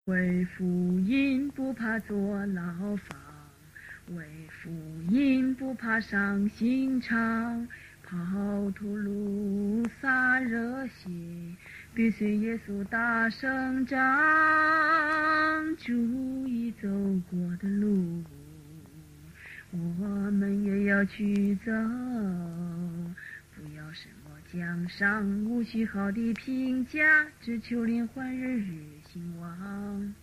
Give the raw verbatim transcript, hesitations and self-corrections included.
为福音不怕坐牢房，为福音不怕上刑场，跑屠戮洒热血，必随耶稣大声张，主已走过的路，我们也要去走。不要什么奖赏，无需好的评价，只求灵魂日日兴旺。